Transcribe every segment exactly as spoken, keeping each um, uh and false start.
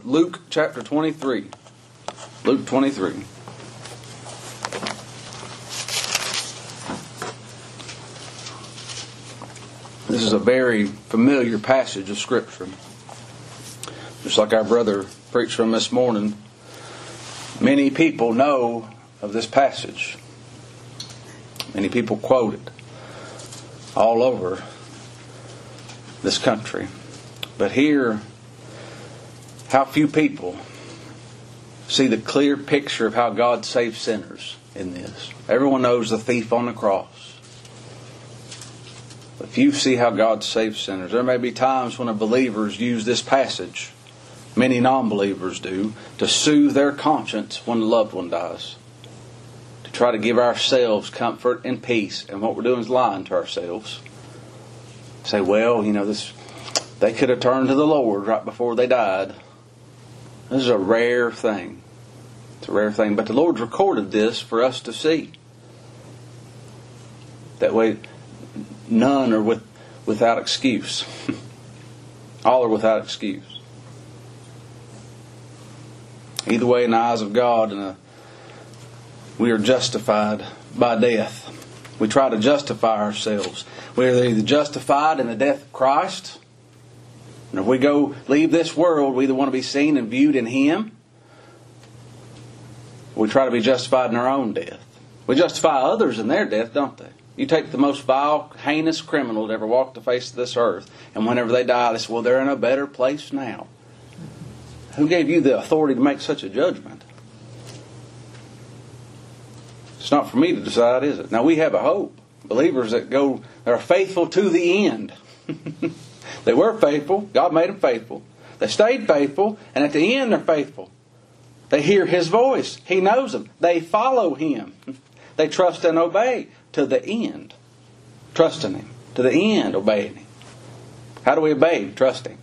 Luke chapter twenty-three. Luke twenty-three. This is a very familiar passage of Scripture. Just like our brother preached from this morning, many people know of this passage. Many people quote it all over this country. But here, how few people see the clear picture of how God saves sinners in this. Everyone knows the thief on the cross. But few see how God saves sinners. There may be times when believers use this passage, many non-believers do, to soothe their conscience when a loved one dies. To try to give ourselves comfort and peace. And what we're doing is lying to ourselves. Say, well, you know, this they could have turned to the Lord right before they died. This is a rare thing. It's a rare thing. But the Lord's recorded this for us to see. That way, none are with, without excuse. All are without excuse. Either way, in the eyes of God, and uh, we are justified by death. We try to justify ourselves. We are either justified in the death of Christ, and if we go leave this world, we either want to be seen and viewed in Him. We try to be justified in our own death. We justify others in their death, don't they? You take the most vile, heinous criminal that ever walked the face of this earth, and whenever they die, they say, well, they're in a better place now. Who gave you the authority to make such a judgment? It's not for me to decide, is it? Now, we have a hope. Believers that go, that are faithful to the end. They were faithful. God made them faithful. They stayed faithful, and at the end they're faithful. They hear His voice. He knows them. They follow Him. They trust and obey to the end. Trusting Him. To the end, obeying Him. How do we obey Him? Trusting.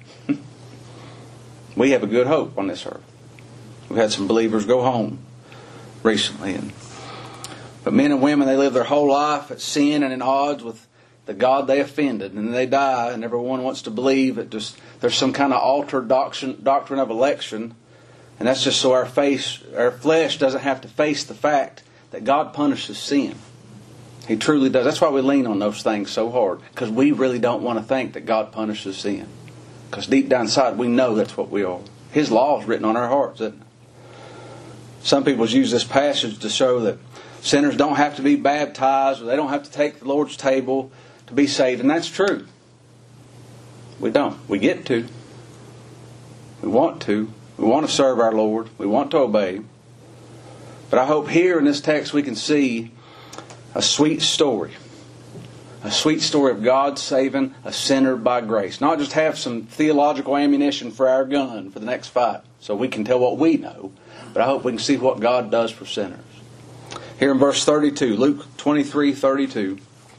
We have a good hope on this earth. We've had some believers go home recently. And, but men and women, they live their whole life at sin and in odds with the God they offended. And they die, and everyone wants to believe that just there's some kind of altered doctrine, doctrine of election. And that's just so our face, our flesh doesn't have to face the fact that God punishes sin. He truly does. That's why we lean on those things so hard. Because we really don't want to think that God punishes sin. Because deep down inside we know that's what we are. His law is written on our hearts, isn't it? Some people use this passage to show that sinners don't have to be baptized, or they don't have to take the Lord's table to be saved. And that's true. We don't. We get to. We want to. We want to serve our Lord. We want to obey. But I hope here in this text we can see a sweet story. A sweet story of God saving a sinner by grace. Not just have some theological ammunition for our gun for the next fight, so we can tell what we know. But I hope we can see what God does for sinners. Here in verse thirty-two, Luke twenty-three thirty-two.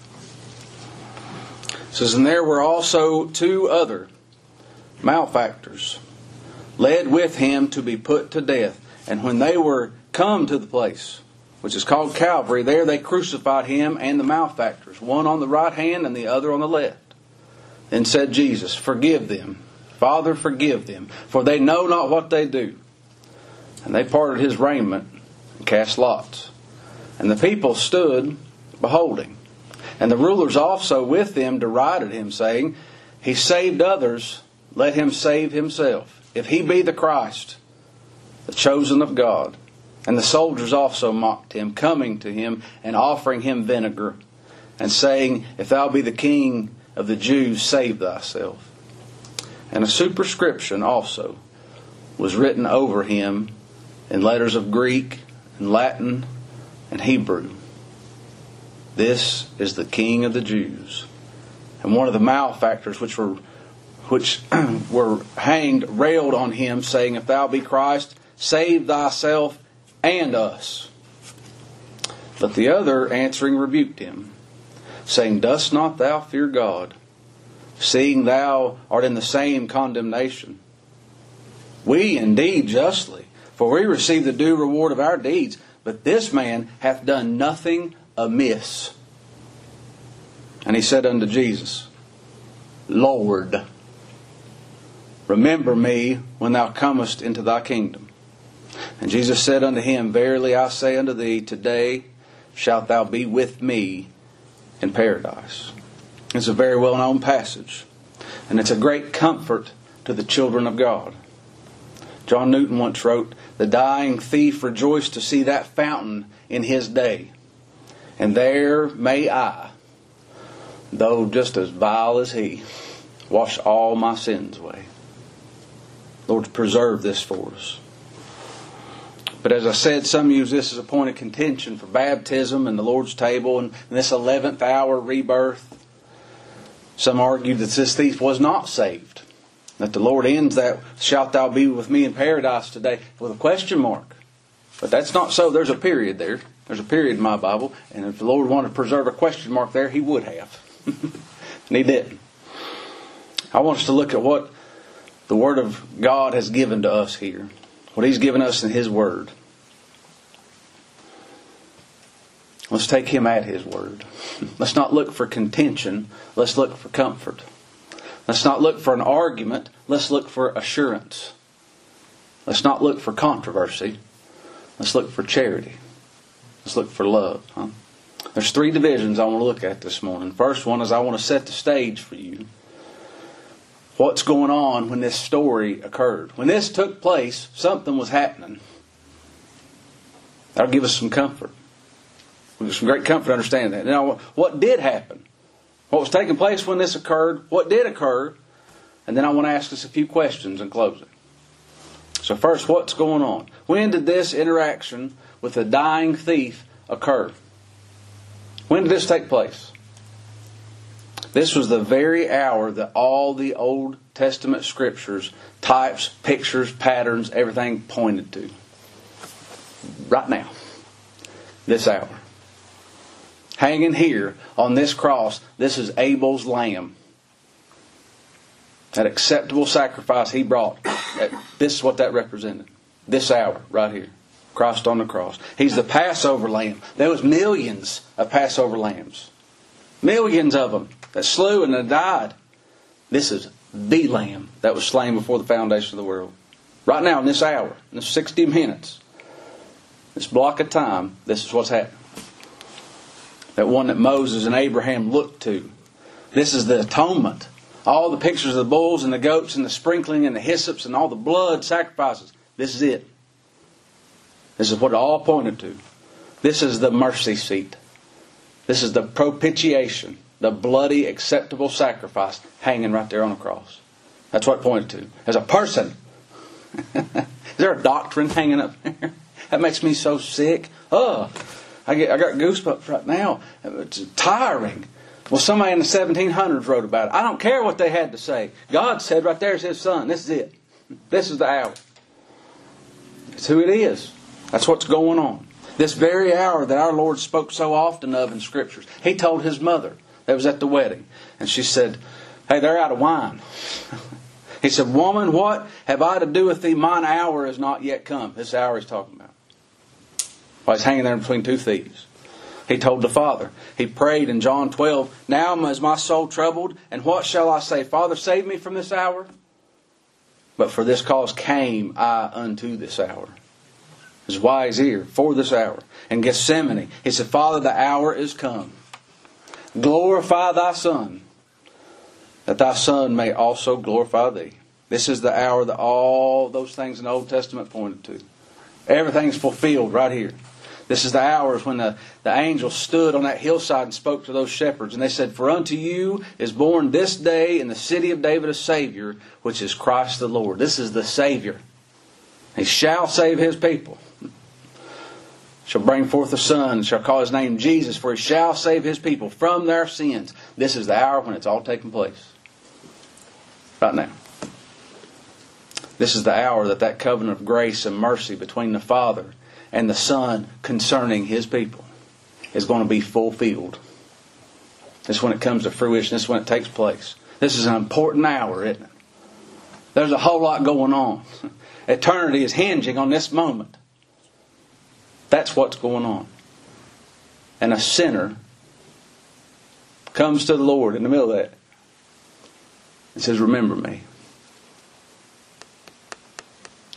It says, and there were also two other malefactors led with him to be put to death. And when they were come to the place, which is called Calvary, there they crucified him and the malefactors, one on the right hand and the other on the left. Then said Jesus, forgive them, Father, forgive them, for they know not what they do. And they parted his raiment and cast lots. And the people stood beholding. And the rulers also with them derided him, saying, he saved others, let him save himself, if he be the Christ, the chosen of God. And the soldiers also mocked him, coming to him and offering him vinegar, and saying, if thou be the King of the Jews, save thyself. And a superscription also was written over him in letters of Greek and Latin and Hebrew. This is the King of the Jews. And one of the malefactors which were which were hanged railed on him, saying, if thou be Christ, save thyself and us. But the other answering rebuked him, saying, dost not thou fear God, seeing thou art in the same condemnation? We indeed justly, for we receive the due reward of our deeds, but this man hath done nothing amiss. And he said unto Jesus, Lord, remember me when thou comest into thy kingdom. And Jesus said unto him, Verily I say unto thee, today shalt thou be with me in paradise. It's a very well-known passage. And it's a great comfort to the children of God. John Newton once wrote, The dying thief rejoiced to see that fountain in his day. And there may I, though just as vile as he, wash all my sins away. Lord, preserve this for us. But as I said, some use this as a point of contention for baptism and the Lord's table and this eleventh hour rebirth. Some argue that this thief was not saved. That the Lord ends that, shalt thou be with me in paradise today, with a question mark. But that's not so. There's a period there. There's a period in my Bible. And if the Lord wanted to preserve a question mark there, He would have. And He didn't. I want us to look at what the Word of God has given to us here. What He's given us in His Word. Let's take Him at His Word. Let's not look for contention. Let's look for comfort. Let's not look for an argument. Let's look for assurance. Let's not look for controversy. Let's look for charity. Let's look for love. Huh? There's three divisions I want to look at this morning. First one is I want to set the stage for you. What's going on when this story occurred? When this took place, something was happening. That'll give us some comfort. We'll give some great comfort to understand that. Now, what did happen? What was taking place when this occurred? What did occur? And then I want to ask us a few questions in closing. So first, what's going on? When did this interaction with the dying thief occur? When did this take place? This was the very hour that all the Old Testament scriptures, types, pictures, patterns, everything pointed to. Right now. This hour. Hanging here on this cross, this is Abel's lamb. That acceptable sacrifice he brought. This is what that represented. This hour, right here. Christ on the cross. He's the Passover lamb. There was millions of Passover lambs. Millions of them that slew and that died. This is the lamb that was slain before the foundation of the world. Right now, in this hour, in this sixty minutes, this block of time, this is what's happening. That one that Moses and Abraham looked to. This is the atonement. All the pictures of the bulls and the goats and the sprinkling and the hyssops and all the blood sacrifices. This is it. This is what it all pointed to. This is the mercy seat. This is the propitiation. The bloody, acceptable sacrifice hanging right there on the cross. That's what it pointed to. As a person. Is there a doctrine hanging up there? That makes me so sick. Oh, I get I got goosebumps right now. It's tiring. Well, somebody in the seventeen hundreds wrote about it. I don't care what they had to say. God said right there's His Son. This is it. This is the hour. It's who it is. That's what's going on. This very hour that our Lord spoke so often of in Scriptures. He told His mother that was at the wedding. And she said, hey, they're out of wine. He said, woman, what have I to do with thee? Mine hour is not yet come. This hour He's talking about. While He's hanging there between two thieves. He told the Father. He prayed in John twelve, now is my soul troubled, and what shall I say? Father, save me from this hour. But for this cause came I unto this hour. This is why He's here, for this hour. In Gethsemane, He said, Father, the hour is come. Glorify Thy Son, that Thy Son may also glorify Thee. This is the hour that all those things in the Old Testament pointed to. Everything's fulfilled right here. This is the hours when the, the angel stood on that hillside and spoke to those shepherds. And they said, for unto you is born this day in the city of David a Savior, which is Christ the Lord. This is the Savior. He shall save His people. Shall bring forth a son, and shall call His name Jesus, for He shall save His people from their sins. This is the hour when it's all taking place. Right now. This is the hour that that covenant of grace and mercy between the Father and the Son concerning His people is going to be fulfilled. This is when it comes to fruition. This is when it takes place. This is an important hour, isn't it? There's a whole lot going on. Eternity is hinging on this moment. That's what's going on. And a sinner comes to the Lord in the middle of that and says, remember me.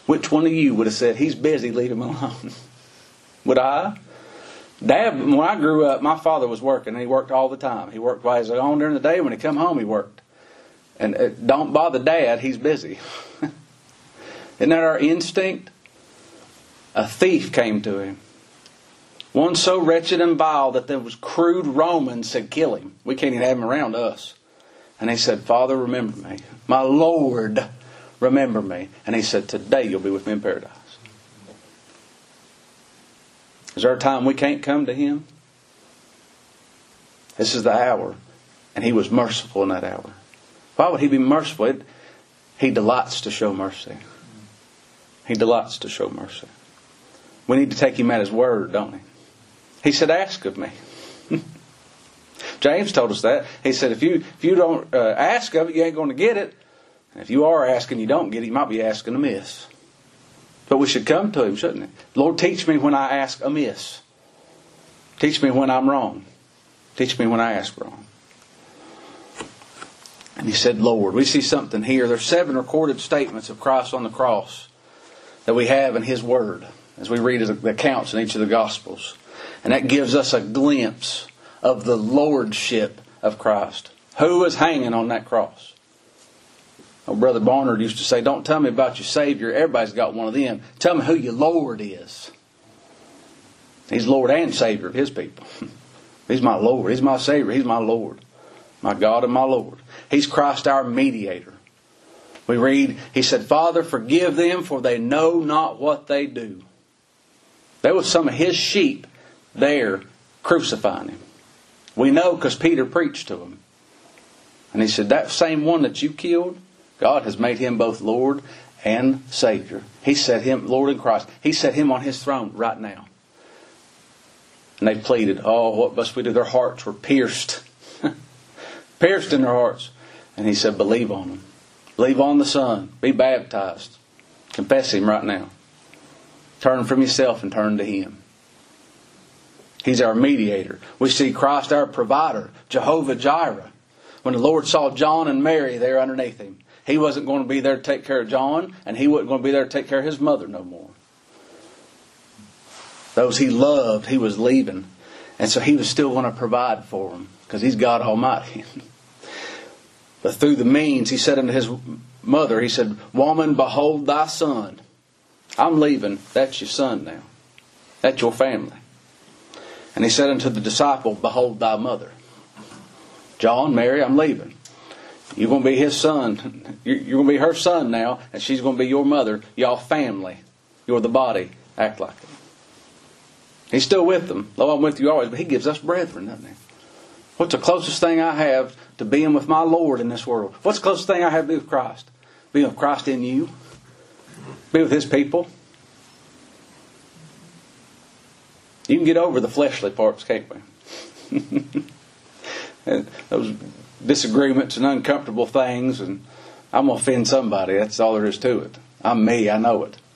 Which one of you would have said, he's busy, leave him alone? Would I? Dad, when I grew up, my father was working, and he worked all the time. He worked while he was on during the day. When he come home, he worked. And uh, don't bother Dad, he's busy. Isn't that our instinct? A thief came to him. One so wretched and vile that there was crude Romans said, kill him. We can't even have him around us. And he said, Father, remember me. My Lord, remember me. And he said, today you'll be with me in paradise. Is there a time we can't come to Him? This is the hour. And He was merciful in that hour. Why would He be merciful? It, he delights to show mercy. He delights to show mercy. We need to take Him at His word, don't we? He said, ask of me. James told us that. He said, if you if you don't uh, ask of it, you ain't going to get it. And if you are asking, you don't get it, you might be asking amiss. But we should come to Him, shouldn't it? Lord, teach me when I ask amiss. Teach me when I'm wrong. Teach me when I ask wrong. And He said, Lord. We see something here. There's seven recorded statements of Christ on the cross that we have in His Word as we read the accounts in each of the Gospels. And that gives us a glimpse of the lordship of Christ. Who was hanging on that cross? Oh, Brother Barnard used to say, don't tell me about your Savior. Everybody's got one of them. Tell me who your Lord is. He's Lord and Savior of His people. He's my Lord. He's my Savior. He's my Lord. My God and my Lord. He's Christ our mediator. We read, He said, Father, forgive them, for they know not what they do. There was some of His sheep there crucifying Him. We know because Peter preached to him. And he said, that same one that you killed, God has made him both Lord and Savior. He set him, Lord in Christ. He set him on His throne right now. And they pleaded, oh, what must we do? Their hearts were pierced. Pierced in their hearts. And He said, believe on Him. Believe on the Son. Be baptized. Confess Him right now. Turn from yourself and turn to Him. He's our mediator. We see Christ our provider. Jehovah Jireh. When the Lord saw John and Mary there underneath Him, He wasn't going to be there to take care of John, and He wasn't going to be there to take care of His mother no more. Those He loved, He was leaving. And so He was still going to provide for them, because He's God Almighty. But through the means, He said unto His mother, He said, woman, behold thy son. I'm leaving. That's your son now. That's your family. And He said unto the disciple, behold thy mother. John, Mary, I'm leaving. You're going to be his son. You're going to be her son now, and she's going to be your mother. Y'all family. You're the body. Act like it. He's still with them. Lo, I'm with you always, but He gives us brethren, doesn't He? What's the closest thing I have to being with my Lord in this world? What's the closest thing I have to be with Christ? Being with Christ in you. Be with His people. You can get over the fleshly parts, can't we? And those disagreements and uncomfortable things, and I'm going to offend somebody. That's all there is to it. I'm me. I know it.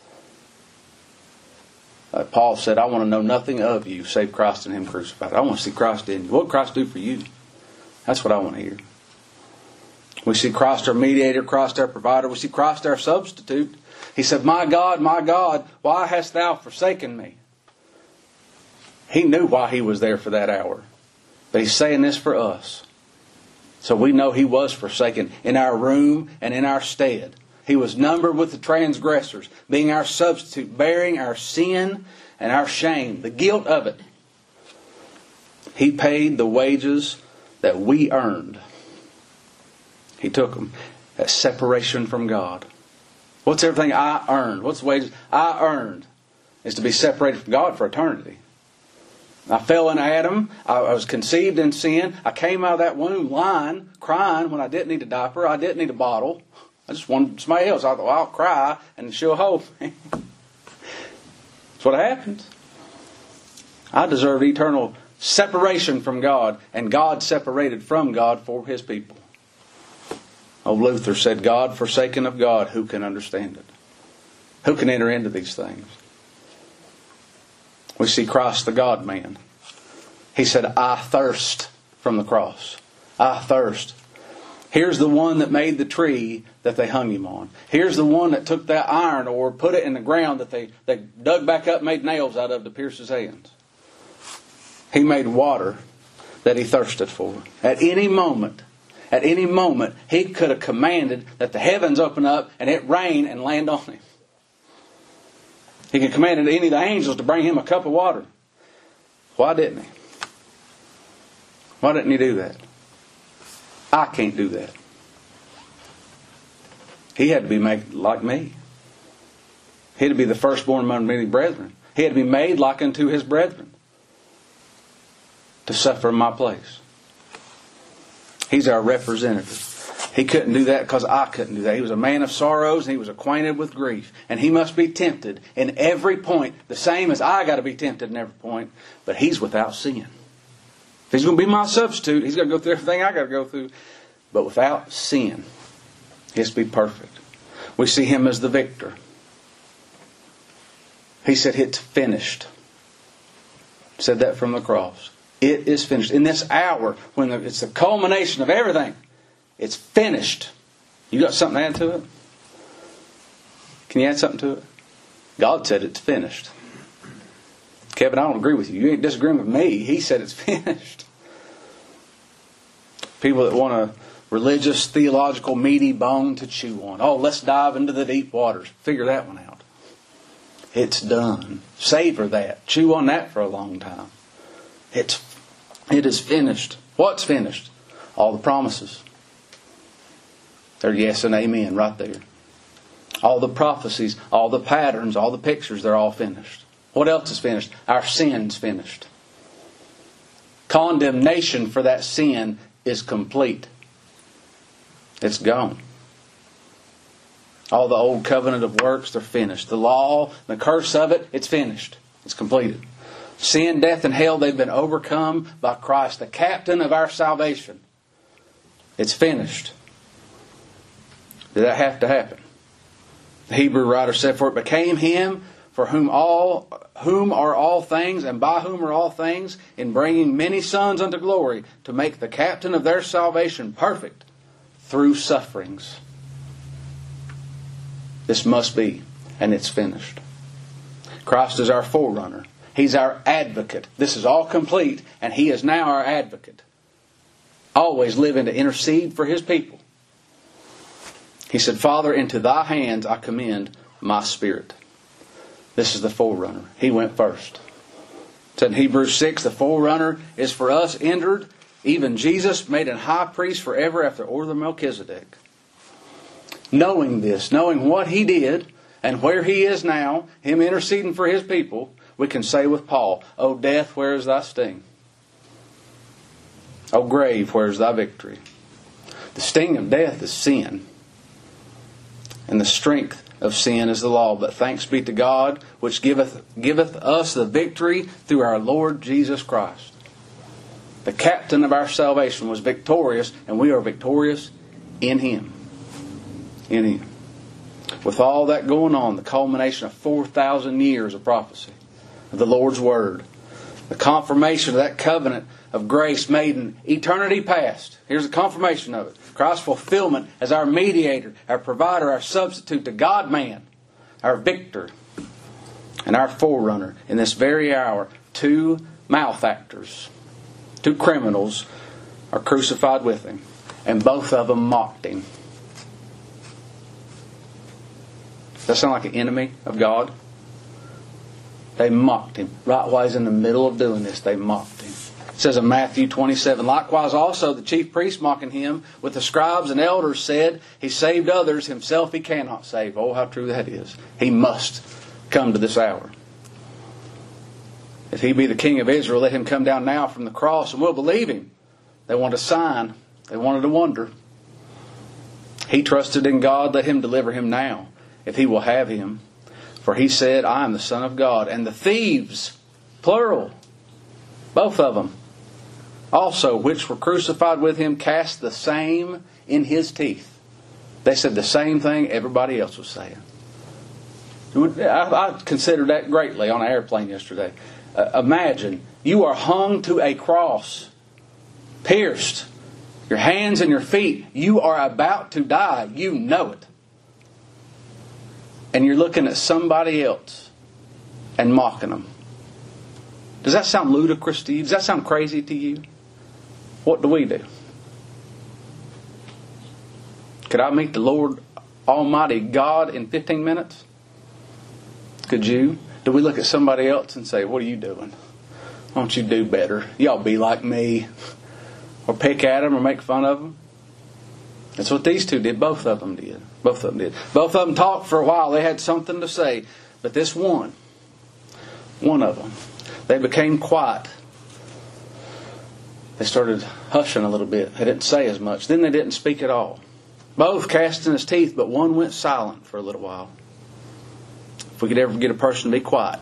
Uh, Paul said, I want to know nothing of you save Christ and Him crucified. I want to see Christ in you. What did Christ do for you? That's what I want to hear. We see Christ our mediator, Christ our provider. We see Christ our substitute. He said, my God, my God, why hast thou forsaken me? He knew why He was there for that hour. But He's saying this for us. So we know He was forsaken in our room and in our stead. He was numbered with the transgressors, being our substitute, bearing our sin and our shame, the guilt of it. He paid the wages that we earned. He took them. That separation from God. What's everything I earned? What's the wages I earned? Is to be separated from God for eternity. I fell in Adam. I was conceived in sin. I came out of that womb lying, crying when I didn't need a diaper. I didn't need a bottle. I just wanted somebody else. I thought, well, I'll cry and she'll hold me. That's what happens. I deserved eternal separation from God, and God separated from God for His people. Old Luther said, God forsaken of God, who can understand it? Who can enter into these things? We see Christ the God-man. He said, I thirst from the cross. I thirst. Here's the one that made the tree that they hung him on. Here's the one that took that iron ore, put it in the ground that they, they dug back up, made nails out of to pierce his hands. He made water that he thirsted for. At any moment, at any moment, he could have commanded that the heavens open up and it rain and land on him. He could command any of the angels to bring him a cup of water. Why didn't he? Why didn't he do that? I can't do that. He had to be made like me. He had to be the firstborn among many brethren. He had to be made like unto his brethren to suffer in my place. He's our representative. He couldn't do that because I couldn't do that. He was a man of sorrows and he was acquainted with grief. And he must be tempted in every point, the same as I got to be tempted in every point. But he's without sin. If he's going to be my substitute, he's going to go through everything I got to go through. But without sin, he has to be perfect. We see him as the victor. He said, it's finished. Said that from the cross. It is finished. In this hour, when it's the culmination of everything, it's finished. You got something to add to it? Can you add something to it? God said it's finished. Kevin, I don't agree with you. You ain't disagreeing with me. He said it's finished. People that want a religious, theological, meaty bone to chew on. Oh, let's dive into the deep waters. Figure that one out. It's done. Savor that. Chew on that for a long time. It's, it is finished. What's finished? All the promises. They're yes and amen right there. All the prophecies, all the patterns, all the pictures, they're all finished. What else is finished? Our sin's finished. Condemnation for that sin is complete. It's gone. All the old covenant of works, they're finished. The law, the curse of it, it's finished. It's completed. Sin, death, and hell, they've been overcome by Christ, the captain of our salvation. It's finished. Did that have to happen? The Hebrew writer said, for it became him for whom all whom are all things, and by whom are all things, in bringing many sons unto glory, to make the captain of their salvation perfect through sufferings. This must be, and it's finished. Christ is our forerunner. He's our advocate. This is all complete, and He is now our advocate. Always living to intercede for His people. He said, Father, into Thy hands I commend my spirit. This is the forerunner. He went first. It said in Hebrews six, the forerunner is for us entered, even Jesus made an high priest forever after the order of Melchizedek. Knowing this, knowing what He did and where He is now, Him interceding for His people, we can say with Paul, O death, where is thy sting? O grave, where is thy victory? The sting of death is sin. And the strength of sin is the law. But thanks be to God, which giveth, giveth us the victory through our Lord Jesus Christ. The captain of our salvation was victorious, and we are victorious in Him. In Him. With all that going on, the culmination of four thousand years of prophecy, of the Lord's Word, the confirmation of that covenant of grace made in eternity past. Here's the confirmation of it. Christ's fulfillment as our mediator, our provider, our substitute, the God-man, our victor, and our forerunner. In this very hour, two malefactors, two criminals are crucified with Him, and both of them mocked Him. Does that sound like an enemy of God? They mocked Him. Right while He's in the middle of doing this, they mocked Him. It says in Matthew twenty-seven, likewise also the chief priests mocking Him with the scribes and elders said, He saved others, Himself He cannot save. Oh, how true that is. He must come to this hour. If He be the King of Israel, let Him come down now from the cross and we'll believe Him. They want a sign. They wanted a wonder. He trusted in God, let Him deliver him now, if He will have him. For He said, I am the Son of God. And the thieves, plural, both of them, also, which were crucified with Him, cast the same in His teeth. They said the same thing everybody else was saying. I, I considered that greatly on an airplane yesterday. Uh, imagine, you are hung to a cross, pierced, Your hands and your feet, you are about to die. You know it. And you're looking at somebody else and mocking them. Does that sound ludicrous to you? Does that sound crazy to you? What do we do? Could I meet the Lord Almighty God in fifteen minutes? Could you? Do we look at somebody else and say, what are you doing? Why don't you do better? Y'all be like me. Or pick at them or make fun of them. That's what these two did. Both of them did. Both of them did. Both of them talked for a while. They had something to say. But this one, one of them, they became quiet. They started hushing a little bit. They didn't say as much. Then they didn't speak at all. Both casting his teeth, but one went silent for a little while. If we could ever get a person to be quiet,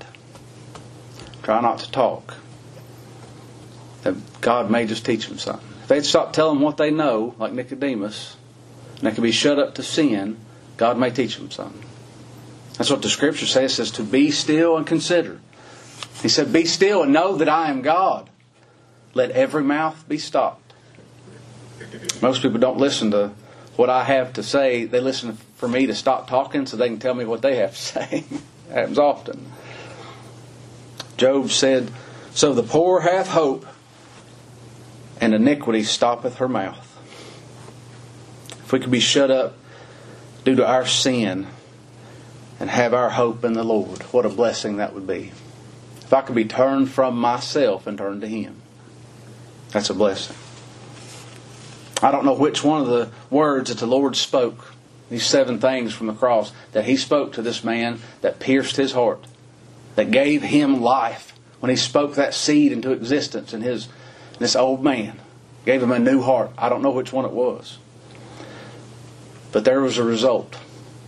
try not to talk, then God may just teach them something. If they'd stop telling what they know, like Nicodemus, and they could be shut up to sin, God may teach them something. That's what the Scripture says. It says to be still and consider. He said, be still and know that I am God. Let every mouth be stopped. Most people don't listen to what I have to say. They listen for me to stop talking so they can tell me what they have to say. It happens often. Job said, so the poor hath hope, and iniquity stoppeth her mouth. If we could be shut up due to our sin and have our hope in the Lord, what a blessing that would be. If I could be turned from myself and turned to Him, that's a blessing. I don't know which one of the words that the Lord spoke, these seven things from the cross, that He spoke to this man that pierced his heart, that gave him life. When He spoke that seed into existence in his this old man, gave him a new heart. I don't know which one it was. But there was a result.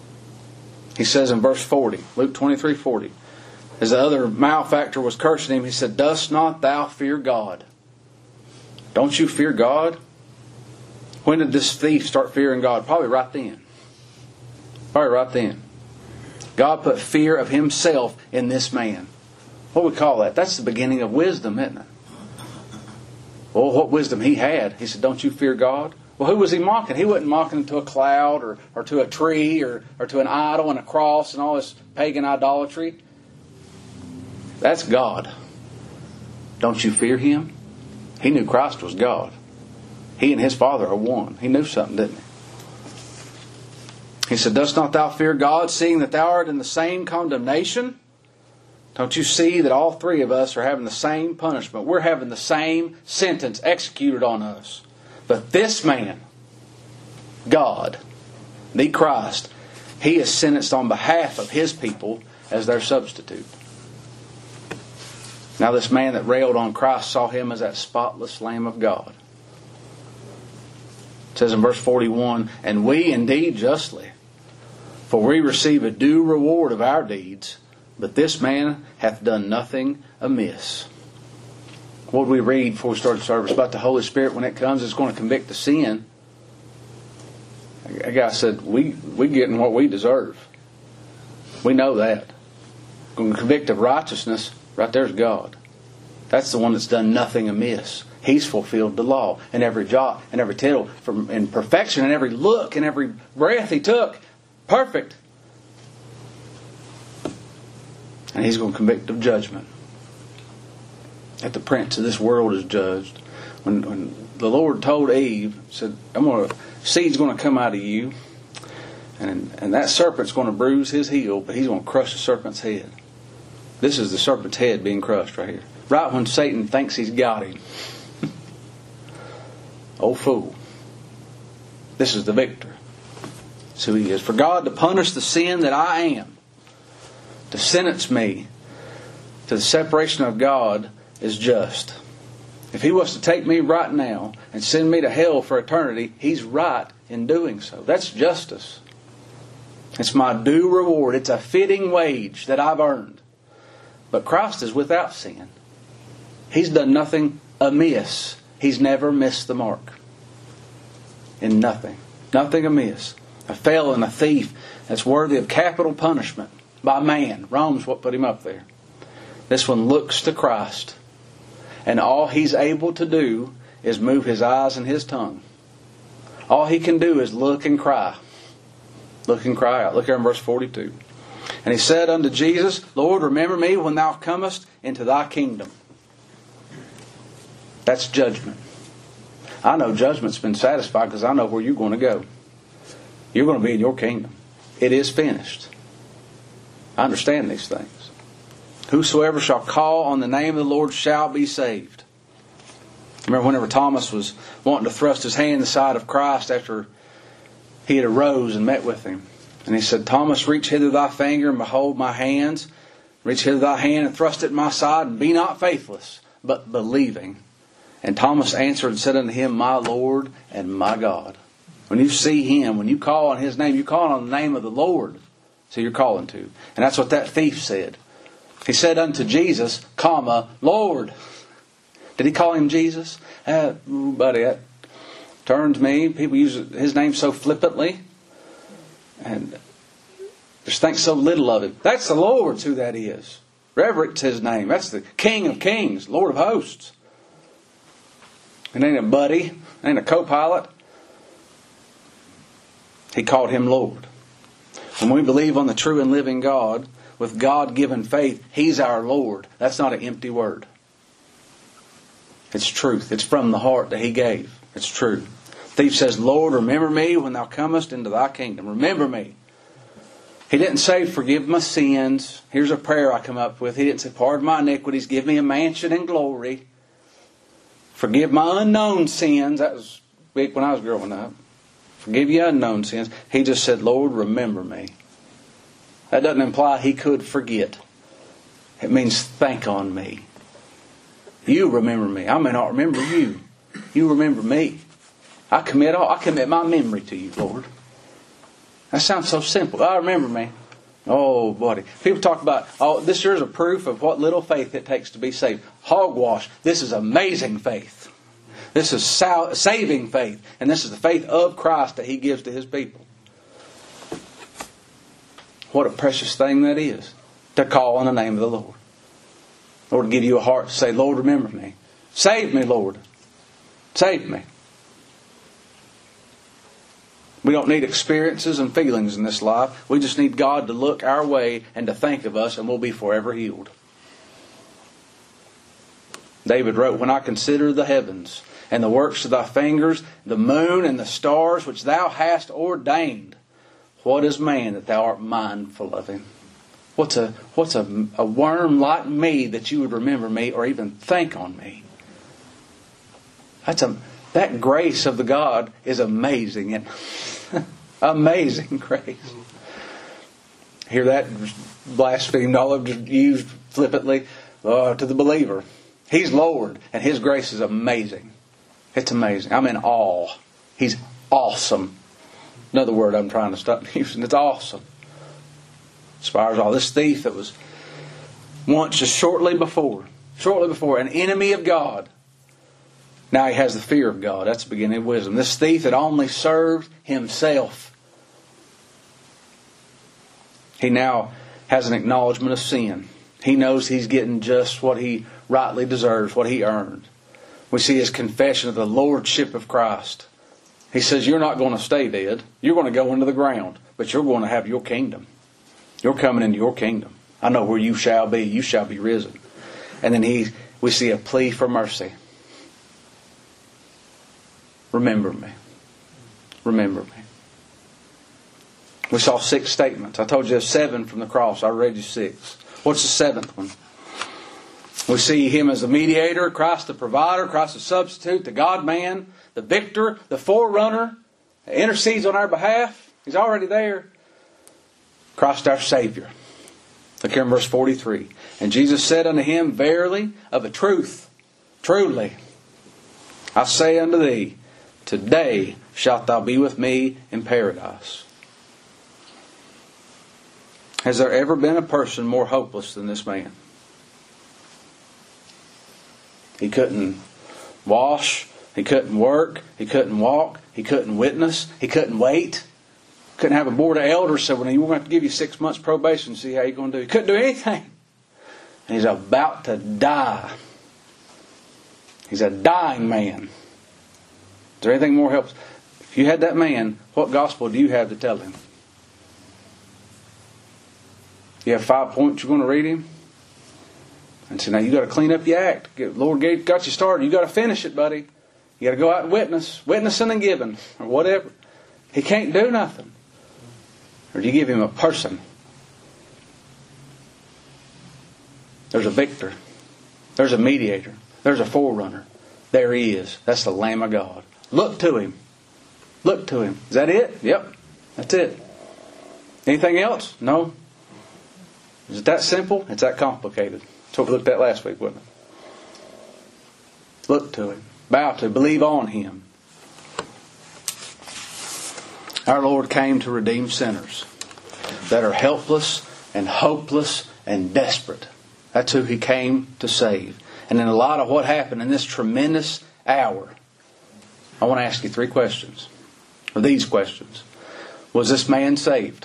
He says in verse forty, Luke twenty-three forty, as the other malefactor was cursing him, he said, dost not thou fear God? Don't you fear God? When did this thief start fearing God? Probably right then. Probably right then. God put fear of Himself in this man. What do we call that? That's the beginning of wisdom, isn't it? Well, what wisdom he had. He said, don't you fear God? Well, who was he mocking? He wasn't mocking to a cloud or, or to a tree or, or to an idol and a cross and all this pagan idolatry. That's God. Don't you fear Him? He knew Christ was God. He and His Father are one. He knew something, didn't he? He said, dost not thou fear God, seeing that thou art in the same condemnation? Don't you see that all three of us are having the same punishment? We're having the same sentence executed on us. But this man, God, the Christ, He is sentenced on behalf of His people as their substitute. Now this man that railed on Christ saw Him as that spotless Lamb of God. It says in verse forty-one, and we indeed justly, for we receive a due reward of our deeds, but this man hath done nothing amiss. What did we read before we started service about the Holy Spirit? When it comes, it's going to convict the sin. A guy said, we we getting what we deserve. We know that. Going to convict of righteousness, right there's God. That's the one that's done nothing amiss. He's fulfilled the law in every jot and every tittle, from in perfection, in every look, in every breath He took. Perfect. And He's going to convict of judgment. That the prince of this world is judged. When, when the Lord told Eve, said, I'm going to, seed's going to come out of you, and, and that serpent's going to bruise his heel, but he's going to crush the serpent's head. This is the serpent's head being crushed right here. Right when Satan thinks he's got him. Oh fool. This is the victor. So he is. For God to punish the sin that I am, to sentence me to the separation of God, is just. If He was to take me right now and send me to hell for eternity, He's right in doing so. That's justice. It's my due reward. It's a fitting wage that I've earned. But Christ is without sin. He's done nothing amiss. He's never missed the mark. In nothing. Nothing amiss. A felon, a thief that's worthy of capital punishment by man. Rome's what put him up there. This one looks to Christ. And all he's able to do is move his eyes and his tongue. All he can do is look and cry. Look and cry out. Look here in verse forty-two. And he said unto Jesus, Lord, remember me when thou comest into thy kingdom. That's judgment. I know judgment's been satisfied because I know where you're going to go. You're going to be in your kingdom. It is finished. I understand these things. Whosoever shall call on the name of the Lord shall be saved. Remember whenever Thomas was wanting to thrust his hand in the side of Christ after he had arose and met with him. And he said, Thomas, reach hither thy finger and behold my hands. Reach hither thy hand and thrust it in my side, and be not faithless, but believing. And Thomas answered and said unto him, My Lord and my God. When you see Him, when you call on His name, you call on the name of the Lord. So you're calling to. And that's what that thief said. He said unto Jesus, comma, Lord. Did he call Him Jesus? Uh, buddy, that turns me. People use His name so flippantly. And just think so little of Him. That's the Lord's who that is. Reverence His name. That's the King of Kings, Lord of Hosts. It ain't a buddy. It ain't a co-pilot. He called Him Lord. When we believe on the true and living God, with God-given faith, He's our Lord. That's not an empty word. It's truth. It's from the heart that He gave. It's true. The thief says, Lord, remember me when thou comest into thy kingdom. Remember me. He didn't say, forgive my sins. Here's a prayer I come up with. He didn't say, pardon my iniquities. Give me a mansion in glory. Forgive my unknown sins. That was big when I was growing up. Forgive your unknown sins. He just said, Lord, remember me. That doesn't imply He could forget. It means think on me. You remember me. I may not remember you. You remember me. I commit all. I commit my memory to you, Lord. That sounds so simple. I remember me. Oh, buddy. People talk about, oh, this here's a proof of what little faith it takes to be saved. Hogwash. This is amazing faith. This is sal- saving faith. And this is the faith of Christ that He gives to His people. What a precious thing that is. To call on the name of the Lord. Lord, to give you a heart to say, Lord, remember me. Save me, Lord. Save me. We don't need experiences and feelings in this life. We just need God to look our way and to think of us, and we'll be forever healed. David wrote, When I consider the heavens and the works of thy fingers, the moon and the stars which thou hast ordained, what is man that thou art mindful of him? What's a what's a, a worm like me that you would remember me or even think on me? That's a that grace of the God is amazing. And amazing grace. Hear that blasphemed all of used flippantly uh, to the believer. He's Lord, and His grace is amazing. It's amazing. I'm in awe. He's awesome. Another word I'm trying to stop using. It's awesome. Inspires all. This thief that was once just shortly before, shortly before, an enemy of God. Now he has the fear of God. That's the beginning of wisdom. This thief that only served himself. He now has an acknowledgement of sin. He knows he's getting just what he rightly deserves, what he earned. We see his confession of the Lordship of Christ. He says, you're not going to stay dead. You're going to go into the ground. But you're going to have your kingdom. You're coming into your kingdom. I know where you shall be. You shall be risen. And then he, we see a plea for mercy. Remember me. Remember me. We saw six statements. I told you there's seven from the cross. I read you six. What's the seventh one? We see Him as the mediator, Christ the provider, Christ the substitute, the God-man, the victor, the forerunner, that intercedes on our behalf. He's already there. Christ our Savior. Look here in verse forty-three. And Jesus said unto him, Verily, of a truth, truly, I say unto thee, today shalt thou be with me in paradise. Has there ever been a person more hopeless than this man? He couldn't wash. He couldn't work. He couldn't walk. He couldn't witness. He couldn't wait. Couldn't have a board of elders say, well, we're going to have to give you six months probation and see how you're going to do. He couldn't do anything. And he's about to die. He's a dying man. Is there anything more helpless? If you had that man, what gospel do you have to tell him? You have five points you're going to read him? And so now you got to clean up your act. Get, Lord got you started. You got to finish it, buddy. You got to go out and witness. Witnessing and giving. Or whatever. He can't do nothing. Or do you give him a person? There's a victor. There's a mediator. There's a forerunner. There he is. That's the Lamb of God. Look to him. Look to him. Is that it? Yep. That's it. Anything else? No. Is it that simple? It's that complicated. That's what we looked at last week, wasn't it? Look to him. Bow to him. Believe on him. Our Lord came to redeem sinners that are helpless and hopeless and desperate. That's who He came to save. And in a lot of what happened in this tremendous hour, I want to ask you three questions. Or these questions. Was this man saved?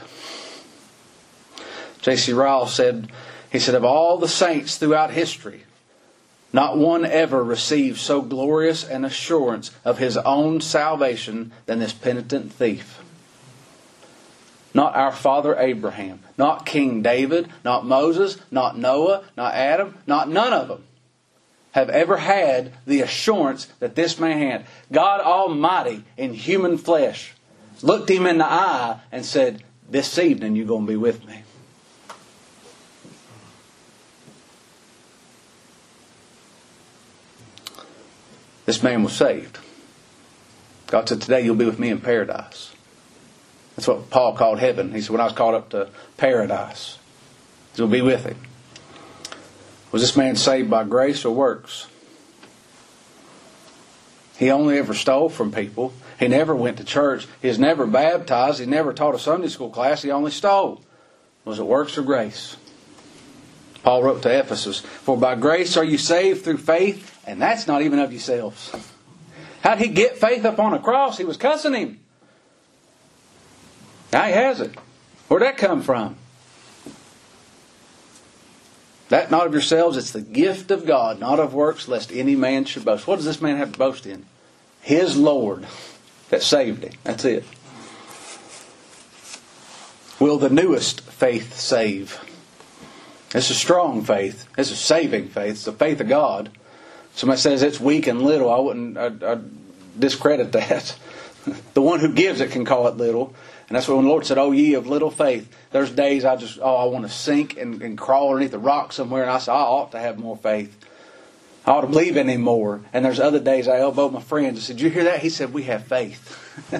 J C Ryle said, he said, of all the saints throughout history, not one ever received so glorious an assurance of his own salvation than this penitent thief. Not our father Abraham, not King David, not Moses, not Noah, not Adam, not none of them have ever had the assurance that this man had. God Almighty in human flesh looked him in the eye and said, this evening you're going to be with me. This man was saved. God said, today you'll be with me in paradise. That's what Paul called heaven. He said, when I was called up to paradise, you'll be with him. Was this man saved by grace or works? He only ever stole from people. He never went to church. He was never baptized. He never taught a Sunday school class. He only stole. Was it works or grace? Paul wrote to Ephesus, for by grace are you saved through faith, and that's not even of yourselves. How'd he get faith up on a cross? He was cussing him. Now he has it. Where'd that come from? That not of yourselves, it's the gift of God, not of works, lest any man should boast. What does this man have to boast in? His Lord that saved him. That's it. Will the newest faith save? It's a strong faith. It's a saving faith. It's the faith of God. Somebody says it's weak and little. I wouldn't I'd, I'd discredit that. The one who gives it can call it little. And that's when the Lord said, oh, ye of little faith. There's days I just, oh, I want to sink and, and crawl underneath a rock somewhere. And I say, I ought to have more faith. I ought to believe in Him more. And there's other days I elbowed my friends and said, did you hear that? He said, we have faith.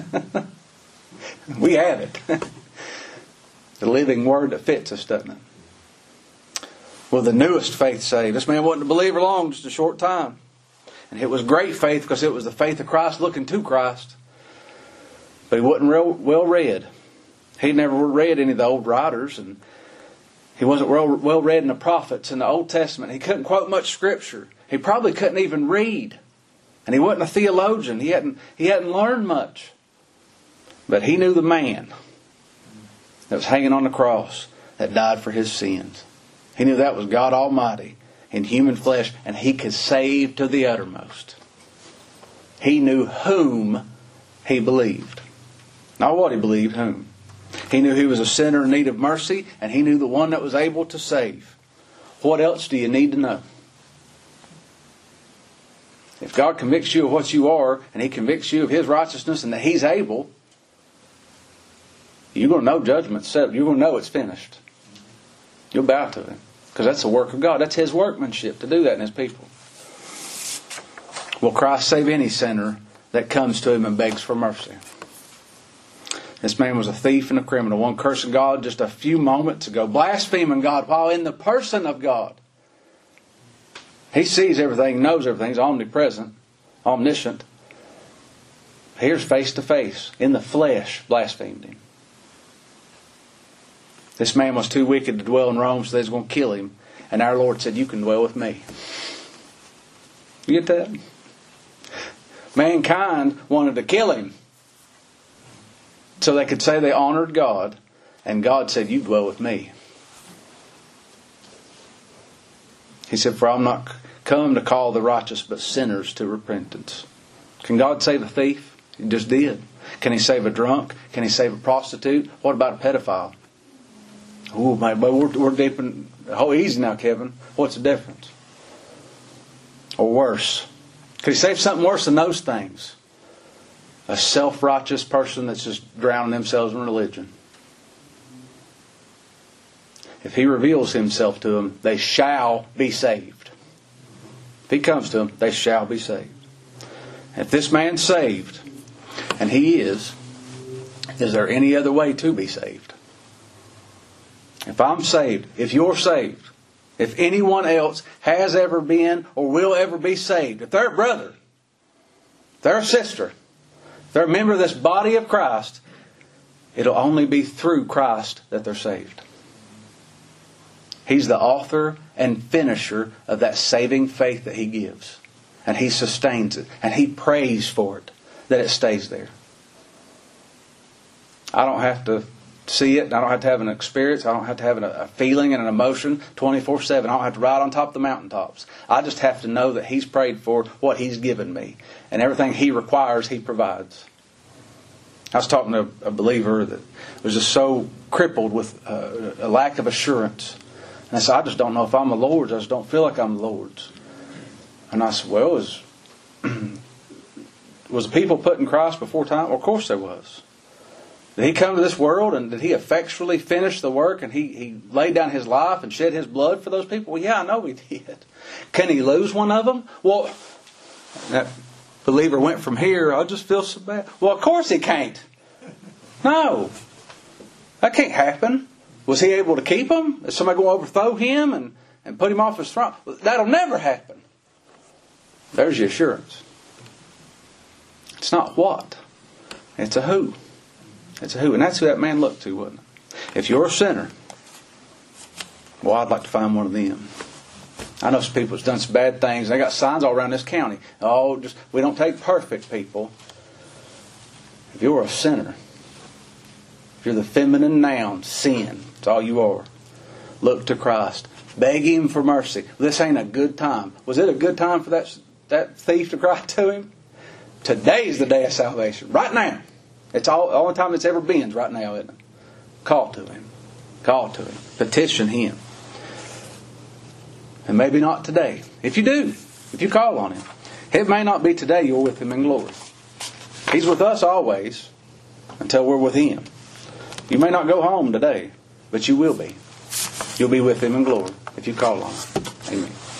We have it. The living word that fits us, doesn't it? Well, the newest faith saved. This man wasn't a believer long, just a short time. And it was great faith because it was the faith of Christ looking to Christ. But he wasn't real well read. He never read any of the old writers, and he wasn't well, well read in the prophets in the Old Testament. He couldn't quote much scripture. He probably couldn't even read. And he wasn't a theologian. He hadn't, he hadn't learned much. But he knew the man that was hanging on the cross that died for his sins. He knew that was God Almighty in human flesh, and He could save to the uttermost. He knew whom he believed. Not what he believed, whom. He knew he was a sinner in need of mercy, and he knew the one that was able to save. What else do you need to know? If God convicts you of what you are, and He convicts you of His righteousness and that He's able, you're going to know judgment's settled. You're going to know it's finished. You'll bow to Him. Because that's the work of God. That's His workmanship to do that in His people. Will Christ save any sinner that comes to Him and begs for mercy? This man was a thief and a criminal, one cursing God just a few moments ago, blaspheming God while in the person of God. He sees everything, knows everything, He's omnipresent, omniscient. Here's face to face, in the flesh, blasphemed Him. This man was too wicked to dwell in Rome, so they was going to kill him. And our Lord said, you can dwell with me. You get that? Mankind wanted to kill him so they could say they honored God. And God said, you dwell with me. He said, for I'm not come to call the righteous but sinners to repentance. Can God save a thief? He just did. Can He save a drunk? Can He save a prostitute? What about a pedophile? Oh, man, but we're, we're deep in... Oh, easy now, Kevin. What's the difference? Or worse. Could He save something worse than those things? A self-righteous person that's just drowning themselves in religion. If He reveals Himself to them, they shall be saved. If He comes to them, they shall be saved. If this man's saved, and he is, is there any other way to be saved? If I'm saved, if you're saved, if anyone else has ever been or will ever be saved, if they're a brother, if they're a sister, if they're a member of this body of Christ, it'll only be through Christ that they're saved. He's the author and finisher of that saving faith that He gives. And He sustains it. And He prays for it, that it stays there. I don't have to see it. I don't have to have an experience. I don't have to have a feeling and an emotion twenty-four seven. I don't have to ride on top of the mountaintops. I just have to know that He's prayed for what He's given me. And everything He requires, He provides. I was talking to a believer that was just so crippled with a lack of assurance. And I said, I just don't know if I'm the Lord's. I just don't feel like I'm the Lord's. And I said, well, was, was the people putting Christ before time? Well, of course there was. Did He come to this world and did He effectually finish the work and he, he laid down His life and shed His blood for those people? Well, yeah, I know He did. Can He lose one of them? Well, that believer went from here, I just feel so bad. Well, of course He can't. No. That can't happen. Was He able to keep him? Is somebody going to overthrow Him and, and put Him off His throne? That'll never happen. There's your assurance. It's not what. It's a who. It's a who. And that's who that man looked to, wasn't it? If you're a sinner, well, I'd like to find one of them. I know some people that's done some bad things. They got signs all around this county. Oh, just we don't take perfect people. If you're a sinner, if you're the feminine noun, sin, it's all you are. Look to Christ. Beg Him for mercy. This ain't a good time. Was it a good time for that, that thief to cry to Him? Today's the day of salvation. Right now. It's all the only time it's ever been right now, isn't it? Call to Him. Call to Him. Petition Him. And maybe not today. If you do, if you call on Him. It may not be today you're with Him in glory. He's with us always until we're with Him. You may not go home today, but you will be. You'll be with Him in glory if you call on Him. Amen.